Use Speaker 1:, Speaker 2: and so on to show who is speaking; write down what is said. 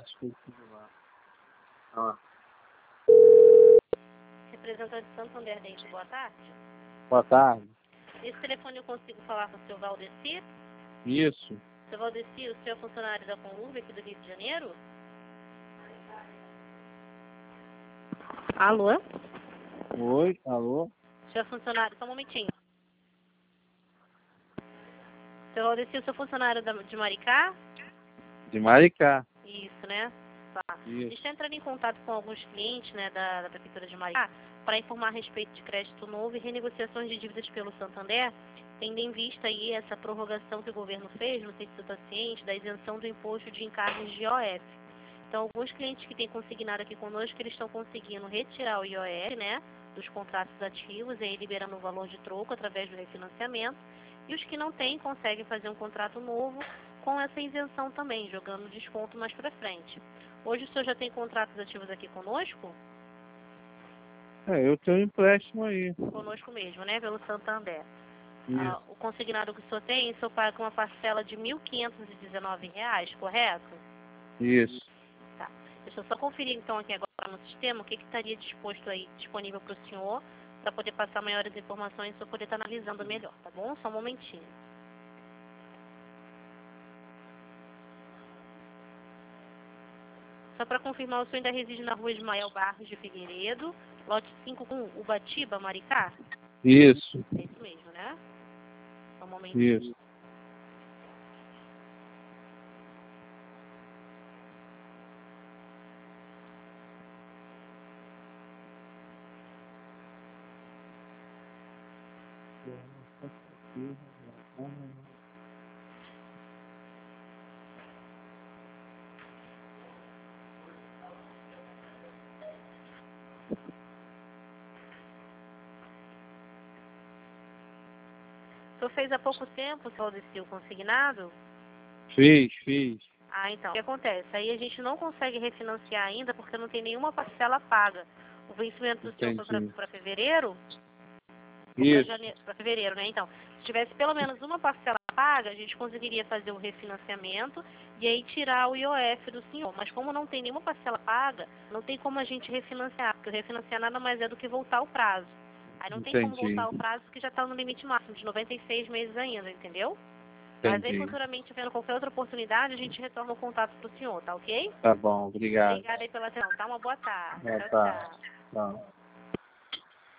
Speaker 1: esquecido lá. Ah,
Speaker 2: Representante de Santander Dente, boa tarde.
Speaker 1: boa tarde.
Speaker 2: Esse telefone eu consigo falar com o seu Valdeci?
Speaker 1: Isso.
Speaker 2: Seu Valdeci, o senhor é funcionário da Conurb aqui do Rio de Janeiro? Alô?
Speaker 1: Oi, alô?
Speaker 2: O senhor é funcionário, só um momentinho. Seu Valdeci, o senhor é funcionário de Maricá?
Speaker 1: De Maricá.
Speaker 2: Isso, né? Tá. A
Speaker 1: Isso.
Speaker 2: gente está entrando em contato com alguns clientes, né, da Prefeitura de Maricá para informar a respeito de crédito novo e renegociações de dívidas pelo Santander, tendo em vista aí essa prorrogação que o governo fez, não sei se você está ciente, da isenção do imposto de encargos de IOF. Então, alguns clientes que têm consignado aqui conosco, eles estão conseguindo retirar o IOF, né, dos contratos ativos, e aí liberando o valor de troco através do refinanciamento, e os que não têm conseguem fazer um contrato novo com essa isenção também, jogando desconto mais para frente. Hoje o senhor já tem contratos ativos aqui conosco?
Speaker 1: Eu tenho um empréstimo aí.
Speaker 2: Conosco mesmo, né? Pelo Santander.
Speaker 1: Isso.
Speaker 2: O consignado que o senhor tem, o senhor paga uma parcela de R$ 1.519, correto?
Speaker 1: Isso.
Speaker 2: Tá. Deixa eu só conferir então aqui agora no sistema o que estaria disponível para o senhor, para poder passar maiores informações e o senhor poder estar analisando melhor, tá bom? Só um momentinho. Só para confirmar, o senhor ainda reside na rua Ismael Barros de Figueiredo, lote 5 com Ubatiba, Maricá?
Speaker 1: Isso.
Speaker 2: É isso mesmo, né? Só um momentinho.
Speaker 1: Isso.
Speaker 2: O senhor fez há pouco tempo o seu Valdeci, o consignado?
Speaker 1: Fiz.
Speaker 2: Ah, então. O que acontece? Aí a gente não consegue refinanciar ainda porque não tem nenhuma parcela paga. O vencimento do senhor foi
Speaker 1: Entendi.
Speaker 2: para fevereiro? Ou para
Speaker 1: Isso.
Speaker 2: janeiro? Para fevereiro, né? Então, se tivesse pelo menos uma parcela paga, a gente conseguiria fazer o refinanciamento e aí tirar o IOF do senhor. Mas como não tem nenhuma parcela paga, não tem como a gente refinanciar, porque o refinanciar nada mais é do que voltar o prazo. Aí não tem como
Speaker 1: Entendi.
Speaker 2: voltar o prazo porque já está no limite máximo de 96 meses ainda, entendeu? Mas aí,
Speaker 1: Entendi.
Speaker 2: futuramente, vendo qualquer outra oportunidade, a gente retorna o contato pro senhor, tá ok?
Speaker 1: Tá bom, obrigado.
Speaker 2: Obrigada aí pela atenção, tá? Uma boa tarde.
Speaker 1: Boa
Speaker 2: Tchau,
Speaker 1: tarde.
Speaker 2: tchau.
Speaker 1: Tchau.